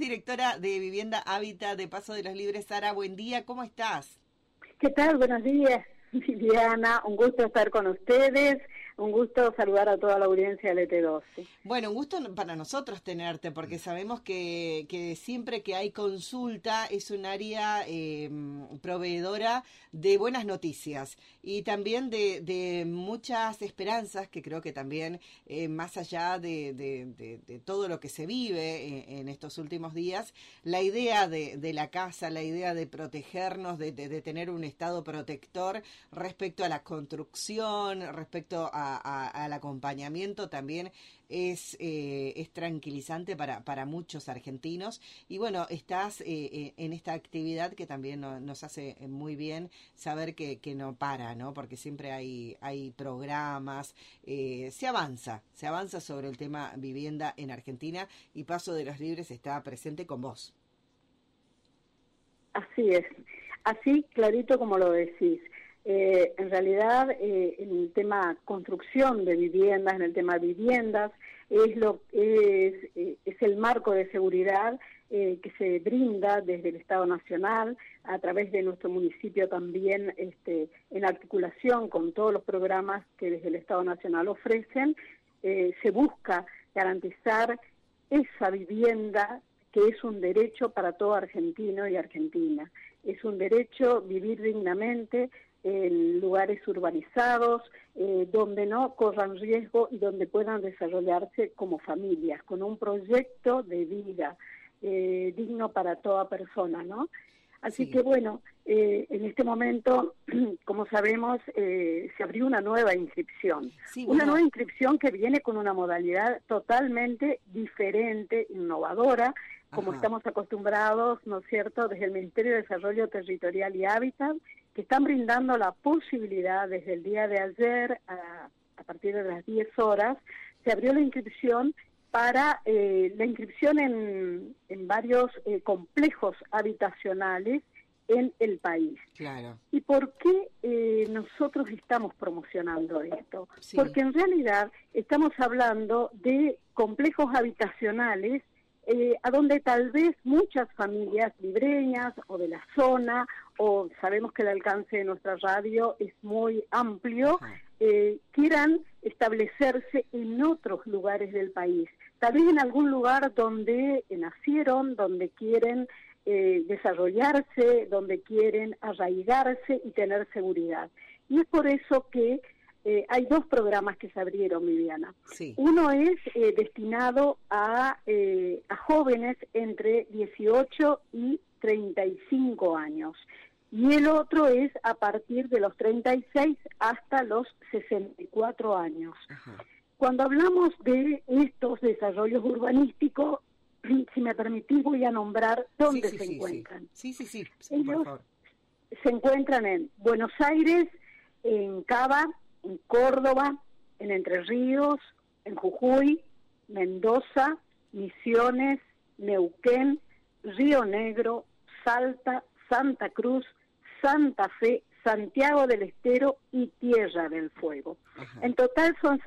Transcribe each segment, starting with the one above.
directora de Vivienda Hábitat de Paso de los Libres. Sara, buen día, ¿cómo estás? ¿Qué tal? Buenos días, Viviana. Un gusto estar con ustedes. Un gusto saludar a toda la audiencia del ET12. Bueno, un gusto para nosotros tenerte, porque sabemos que siempre que hay consulta es un área proveedora de buenas noticias y también de muchas esperanzas, que creo que también más allá de todo lo que se vive en estos últimos días, la idea de la casa, la idea de protegernos, de tener un estado protector respecto a la construcción, respecto al acompañamiento, también es tranquilizante para muchos argentinos. Y bueno, estás en esta actividad que también nos hace muy bien saber que no para, ¿no? Porque siempre hay programas, se avanza sobre el tema vivienda en Argentina, y Paso de los Libres está presente con vos. Así es, así clarito como lo decís. En realidad, en el tema construcción de viviendas, en el tema viviendas, es el marco de seguridad que se brinda desde el Estado Nacional, a través de nuestro municipio también, en articulación con todos los programas que desde el Estado Nacional ofrecen. Se busca garantizar esa vivienda que es un derecho para todo argentino y argentina. Es un derecho vivir dignamente en lugares urbanizados, donde no corran riesgo y donde puedan desarrollarse como familias, con un proyecto de vida digno para toda persona, ¿no? Así que bueno, en este momento, como sabemos, se abrió una nueva inscripción. Una nueva inscripción que viene con una modalidad totalmente diferente, innovadora, como estamos acostumbrados, ¿no es cierto?, desde el Ministerio de Desarrollo Territorial y Hábitat, que están brindando la posibilidad desde el día de ayer, a partir de las 10 horas, se abrió la inscripción para la inscripción en varios complejos habitacionales en el país. Claro. ¿Y por qué nosotros estamos promocionando esto? Sí. Porque en realidad estamos hablando de complejos habitacionales a donde tal vez muchas familias libreñas o de la zona, o sabemos que el alcance de nuestra radio es muy amplio, quieran establecerse en otros lugares del país, tal vez en algún lugar donde nacieron, donde quieren desarrollarse, donde quieren arraigarse y tener seguridad. Y es por eso que hay dos programas que se abrieron, Viviana. Sí. Uno es destinado a jóvenes entre 18 y 35 años. Y el otro es a partir de los 36 hasta los 64 años. Ajá. Cuando hablamos de estos desarrollos urbanísticos, si me permitís, voy a nombrar dónde se encuentran. Sí, Ellos por favor. se encuentran en Buenos Aires, en Cava, en Córdoba, en Entre Ríos, en Jujuy, Mendoza, Misiones, Neuquén, Río Negro, Salta, Santa Cruz, Santa Fe, Santiago del Estero y Tierra del Fuego. Ajá. En total son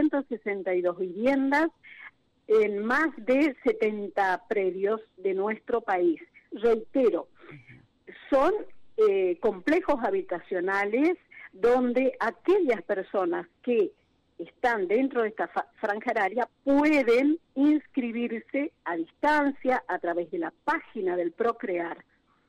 662 viviendas en más de 70 predios de nuestro país. Reitero, son complejos habitacionales donde aquellas personas que están dentro de esta franja horaria pueden inscribirse a distancia a través de la página del Procrear.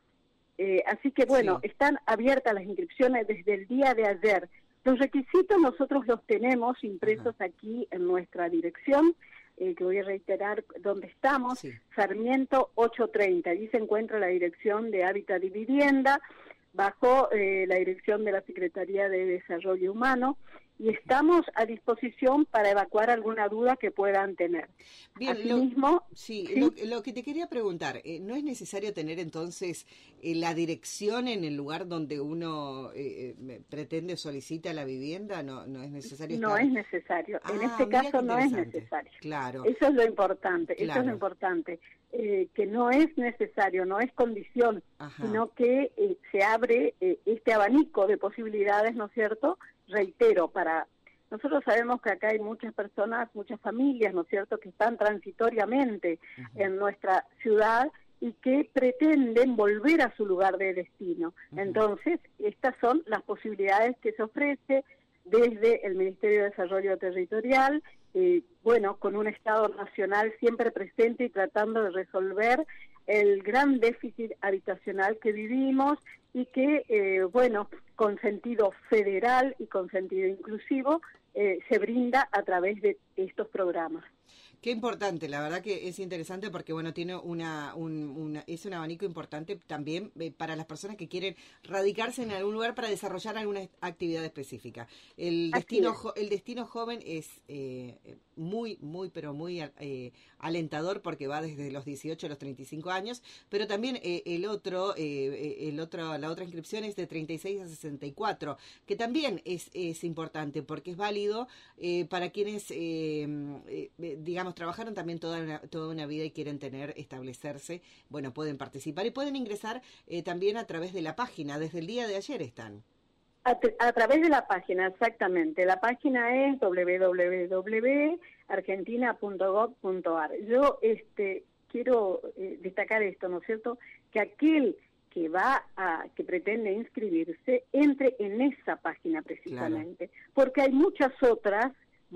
Así que bueno, están abiertas las inscripciones desde el día de ayer. Los requisitos nosotros los tenemos impresos aquí en nuestra dirección, que voy a reiterar dónde estamos, Sarmiento 830. Allí se encuentra la dirección de Hábitat y Vivienda, bajo la dirección de la Secretaría de Desarrollo Humano, y estamos a disposición para evacuar alguna duda que puedan tener. Bien, Asimismo, lo que te quería preguntar, ¿no es necesario tener entonces la dirección en el lugar donde uno pretende solicita la vivienda? ¿No es necesario estar? No es necesario, en este caso no es necesario. Claro. Eso es lo importante, claro. Eso es lo importante, que no es necesario, no es condición, sino que se abre este abanico de posibilidades, ¿no es cierto?, reitero, para nosotros sabemos que acá hay muchas personas, muchas familias, ¿no es cierto?, que están transitoriamente en nuestra ciudad y que pretenden volver a su lugar de destino. Entonces, estas son las posibilidades que se ofrece desde el Ministerio de Desarrollo Territorial, bueno, con un Estado nacional siempre presente y tratando de resolver el gran déficit habitacional que vivimos y que, bueno, con sentido federal y con sentido inclusivo, se brinda a través de estos programas. Qué importante, la verdad que es interesante porque, bueno, tiene es un abanico importante también para las personas que quieren radicarse en algún lugar para desarrollar alguna actividad específica. El destino joven es pero muy alentador porque va desde los 18 a los 35 años, pero también la otra inscripción es de 36 a 64, que también es importante porque es válido para quienes, digamos, trabajaron también toda una vida y quieren establecerse, bueno, pueden participar y pueden ingresar también a través de la página, desde el día de ayer están. A través de la página, exactamente. La página es www.argentina.gov.ar. Yo quiero destacar esto, ¿no es cierto?, que aquel que pretende inscribirse entre en esa página precisamente, claro, porque hay muchas otras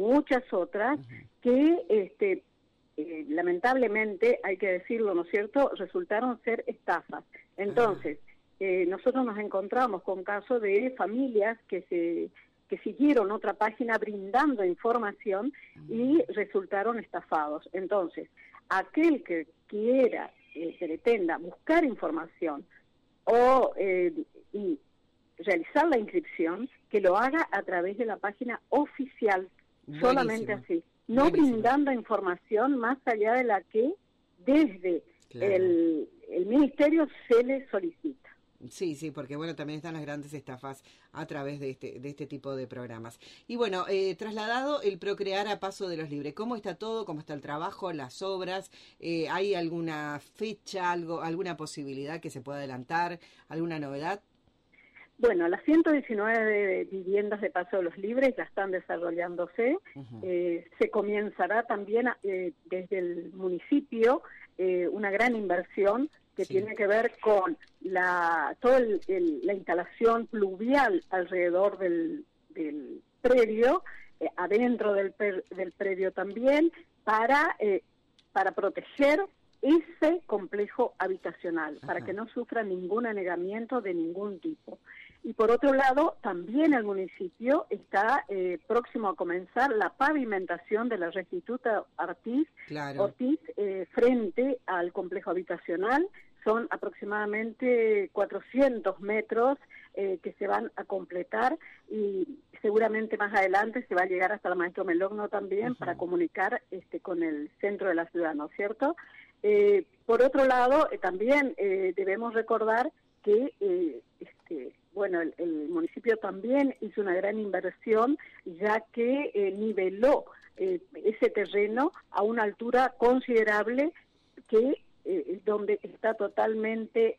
que lamentablemente, hay que decirlo, ¿no es cierto?, resultaron ser estafas. Entonces, nosotros nos encontramos con casos de familias que siguieron otra página brindando información y resultaron estafados. Entonces, aquel que quiera, pretenda buscar información o y realizar la inscripción, que lo haga a través de la página oficial. Buenísimo. Solamente así, no brindando información más allá de la que desde el Ministerio se le solicita. Sí, porque bueno, también están las grandes estafas a través de este tipo de programas. Y bueno, trasladado el Procrear a Paso de los Libres, ¿cómo está todo? ¿Cómo está el trabajo, las obras? ¿Hay alguna fecha, alguna posibilidad que se pueda adelantar? ¿Alguna novedad? Bueno, las 119 viviendas de Paso de los Libres ya están desarrollándose. Se comenzará también desde el municipio una gran inversión que tiene que ver con la instalación pluvial alrededor del predio, adentro del predio también, para proteger ese complejo habitacional, para que no sufra ningún anegamiento de ningún tipo. Y por otro lado, también el municipio está próximo a comenzar la pavimentación de la Restituta Ortiz frente al complejo habitacional. Son aproximadamente 400 metros que se van a completar y seguramente más adelante se va a llegar hasta la Maestro Melogno también para comunicar con el centro de la ciudad, ¿no es cierto? Por otro lado, también debemos recordar que bueno, el municipio también hizo una gran inversión, ya que niveló ese terreno a una altura considerable que donde está totalmente,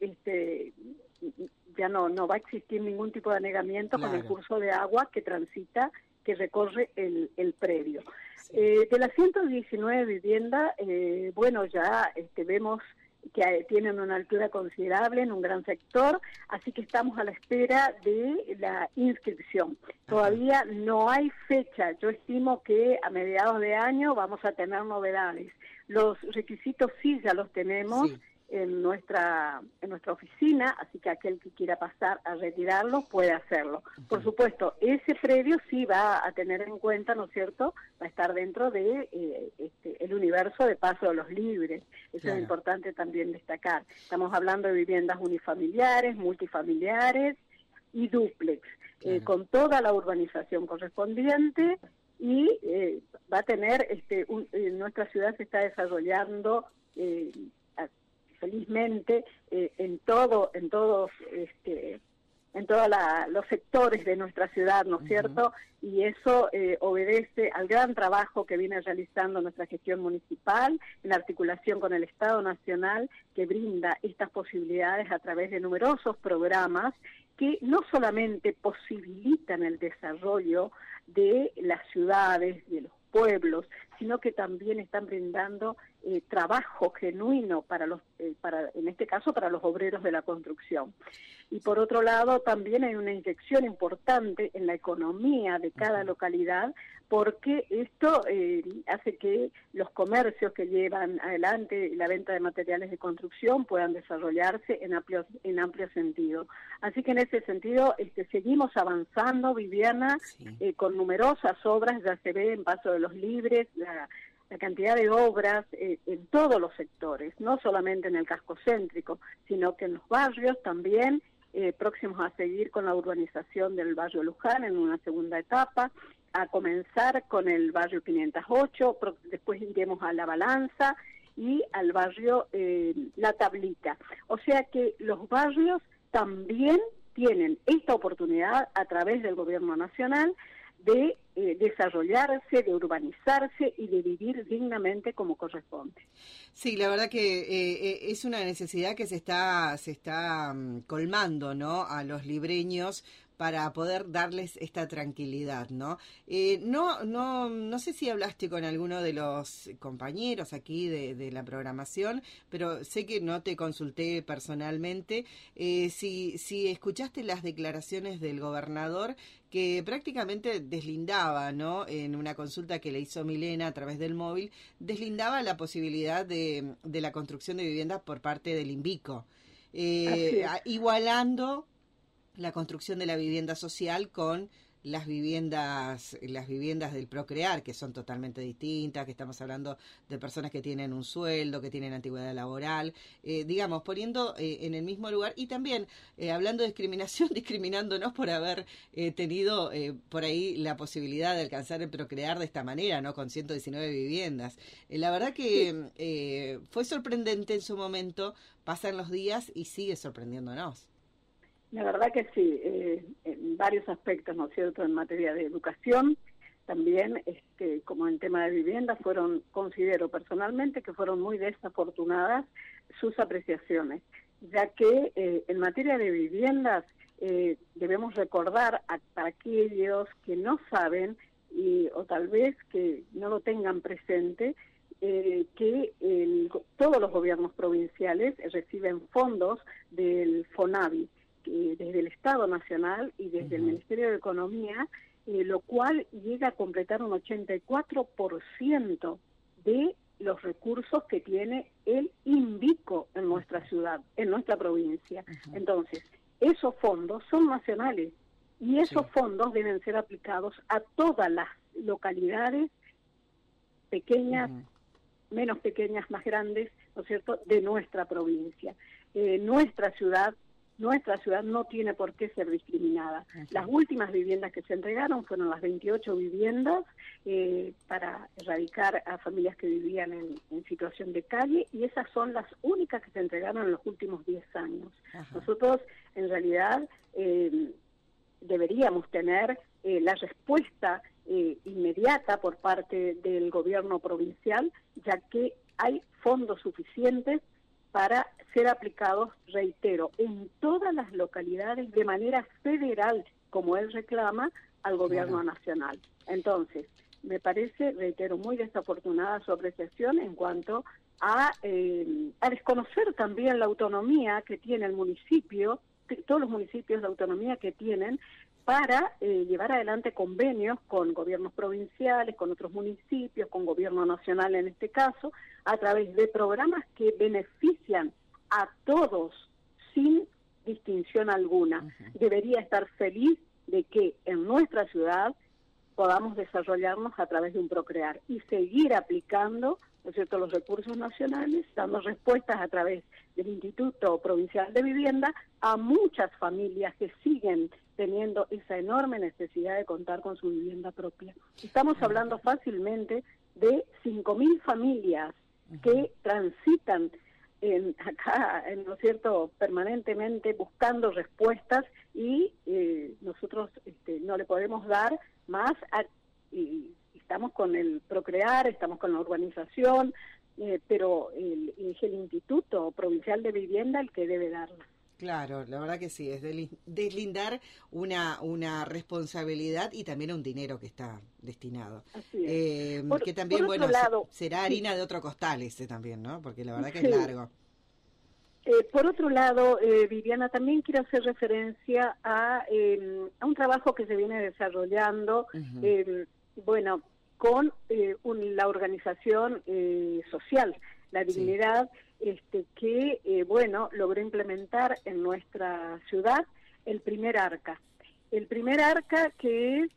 ya no va a existir ningún tipo de anegamiento con el curso de agua que transita, que recorre el predio. De las 119 viviendas, bueno, ya vemos que tienen una altura considerable en un gran sector, así que estamos a la espera de la inscripción. Todavía no hay fecha, yo estimo que a mediados de año vamos a tener novedades. Los requisitos sí ya los tenemos en nuestra oficina, así que aquel que quiera pasar a retirarlo puede hacerlo. Por supuesto, ese predio sí va a tener en cuenta, ¿no es cierto?, va a estar dentro de el universo de Paso de los Libres. Eso es importante también destacar. Estamos hablando de viviendas unifamiliares, multifamiliares y dúplex, con toda la urbanización correspondiente, y va a tener, nuestra ciudad se está desarrollando felizmente en todos los sectores de nuestra ciudad, ¿no es cierto? Y eso obedece al gran trabajo que viene realizando nuestra gestión municipal en articulación con el Estado Nacional, que brinda estas posibilidades a través de numerosos programas que no solamente posibilitan el desarrollo de las ciudades, de los pueblos, sino que también están brindando trabajo genuino en este caso, para los obreros de la construcción. Y por otro lado, también hay una inyección importante en la economía de cada localidad, porque esto hace que los comercios que llevan adelante la venta de materiales de construcción puedan desarrollarse en amplio sentido. Así que en ese sentido seguimos avanzando, Viviana, Sí. con numerosas obras. Ya se ve en Paso de los Libres la cantidad de obras en todos los sectores, no solamente en el casco céntrico, sino que en los barrios también, próximos a seguir con la urbanización del barrio Luján en una segunda etapa, a comenzar con el barrio 508, después iremos a La Balanza y al barrio La Tablita. O sea que los barrios también tienen esta oportunidad a través del gobierno nacional de desarrollarse, de urbanizarse y de vivir dignamente como corresponde. Sí, la verdad que es una necesidad que se está colmando, ¿no? A los libreños para poder darles esta tranquilidad, ¿no? No sé si hablaste con alguno de los compañeros aquí de la programación, pero sé que no te consulté personalmente. Si escuchaste las declaraciones del gobernador, que prácticamente deslindaba, ¿no? En una consulta que le hizo Milena a través del móvil, deslindaba la posibilidad de la construcción de viviendas por parte del INVICO, igualando la construcción de la vivienda social con las viviendas del Procrear, que son totalmente distintas, que estamos hablando de personas que tienen un sueldo, que tienen antigüedad laboral, digamos, poniendo en el mismo lugar, y también hablando de discriminación, discriminándonos por haber tenido por ahí la posibilidad de alcanzar el Procrear de esta manera, ¿no? Con 119 viviendas. La verdad que fue sorprendente en su momento, pasan los días y sigue sorprendiéndonos. La verdad que sí, en varios aspectos, ¿no es cierto?, en materia de educación, también como en tema de vivienda, considero personalmente que fueron muy desafortunadas sus apreciaciones, ya que en materia de viviendas debemos recordar para aquellos que no saben o tal vez que no lo tengan presente, que todos los gobiernos provinciales reciben fondos del FONAVI, desde el Estado Nacional y desde el Ministerio de Economía, lo cual llega a completar un 84% de los recursos que tiene el INVICO en nuestra ciudad, en nuestra provincia. Entonces, esos fondos son nacionales y esos fondos deben ser aplicados a todas las localidades pequeñas, menos pequeñas, más grandes, ¿no es cierto?, de nuestra provincia. Nuestra ciudad no tiene por qué ser discriminada. Las últimas viviendas que se entregaron fueron las 28 viviendas para erradicar a familias que vivían en situación de calle, y esas son las únicas que se entregaron en los últimos 10 años. Nosotros, en realidad, deberíamos tener la respuesta inmediata por parte del gobierno provincial, ya que hay fondos suficientes para ser aplicados, reitero, en todas las localidades de manera federal, como él reclama, al gobierno nacional. Entonces, me parece, reitero, muy desafortunada su apreciación en cuanto a desconocer también la autonomía que tiene el municipio, todos los municipios de autonomía que tienen, para llevar adelante convenios con gobiernos provinciales, con otros municipios, con gobierno nacional en este caso, a través de programas que benefician a todos sin distinción alguna. Debería estar feliz de que en nuestra ciudad podamos desarrollarnos a través de un Procrear y seguir aplicando, ¿no es cierto?, los recursos nacionales, dando respuestas a través del Instituto Provincial de Vivienda a muchas familias que siguen teniendo esa enorme necesidad de contar con su vivienda propia. Estamos hablando fácilmente de 5.000 familias que transitan acá, ¿no es cierto?, permanentemente buscando respuestas, y nosotros no le podemos dar más, y estamos con el Procrear, estamos con la urbanización, pero es el Instituto Provincial de Vivienda el que debe darla. Claro, la verdad que sí, es deslindar una responsabilidad y también un dinero que está destinado. Así es. Que también, por otro lado, será harina de otro costal ese también, ¿no? Porque la verdad que sí. es largo. Por otro lado, Viviana, también quiero hacer referencia a un trabajo que se viene desarrollando, bueno, con la organización social, La Dignidad, que, bueno, logró implementar en nuestra ciudad el primer ARCA. El primer ARCA, que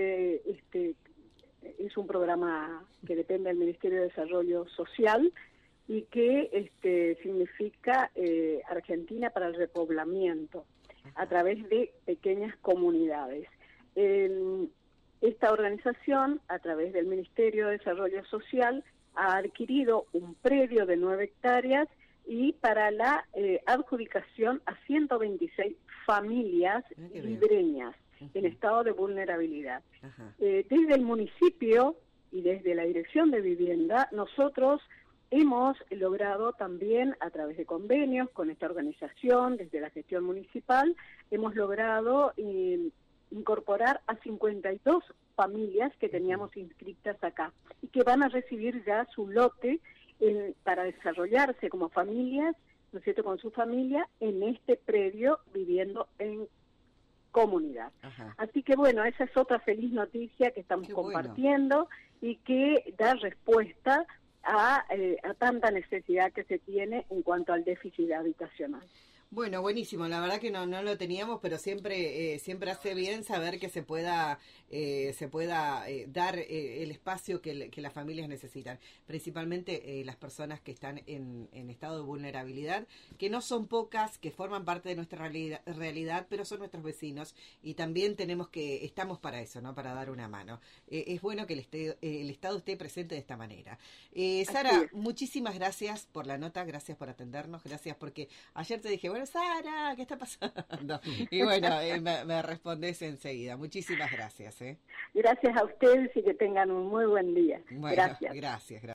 es un programa que depende del Ministerio de Desarrollo Social, y que significa Argentina para el repoblamiento, a través de pequeñas comunidades. Esta organización, a través del Ministerio de Desarrollo Social, ha adquirido un predio de 9 hectáreas y para la adjudicación a 126 familias libreñas en estado de vulnerabilidad. Desde el municipio y desde la Dirección de Vivienda, nosotros hemos logrado también, a través de convenios con esta organización, desde la gestión municipal, hemos logrado incorporar a 52 familias que teníamos inscritas acá y que van a recibir ya su lote para desarrollarse como familias, ¿no es cierto?, con su familia en este predio viviendo en comunidad. Así que bueno, esa es otra feliz noticia que estamos compartiendo y que da respuesta a tanta necesidad que se tiene en cuanto al déficit habitacional. Bueno, buenísimo. La verdad que no lo teníamos, pero siempre hace bien saber que se pueda dar el espacio que las familias necesitan, principalmente las personas que están en estado de vulnerabilidad, que no son pocas, que forman parte de nuestra realidad, pero son nuestros vecinos y también estamos para eso, ¿no? Para dar una mano. Es bueno que el Estado esté presente de esta manera. Sara, muchísimas gracias por la nota, gracias por atendernos, gracias porque ayer te dije, bueno, Sara, ¿qué está pasando? Y bueno, me respondés enseguida. Muchísimas gracias. Gracias a ustedes y que tengan un muy buen día. Bueno, gracias.